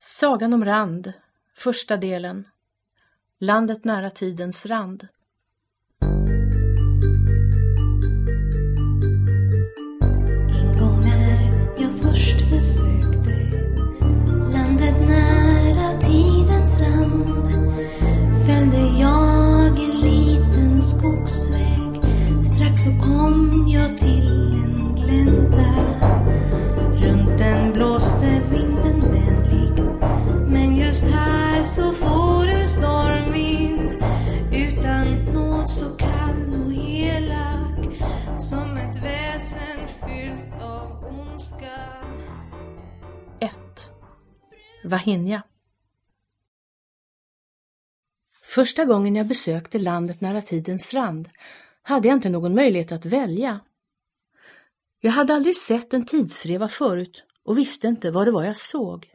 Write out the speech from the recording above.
Sagan om Rand, första delen. Landet nära tidens rand. En gång när jag först besökte landet nära tidens rand, följde jag en liten skogsväg. Strax så kom jag till en glänta. Runt den blåste vinden vänligt, men just här så får det stormvind. Utan nåd så kall och elak, som ett väsen fyllt av ondska. 1. Vahinja. Första gången jag besökte landet nära tidens rand hade jag inte någon möjlighet att välja. Jag hade aldrig sett en tidsreva förut och visste inte vad det var jag såg.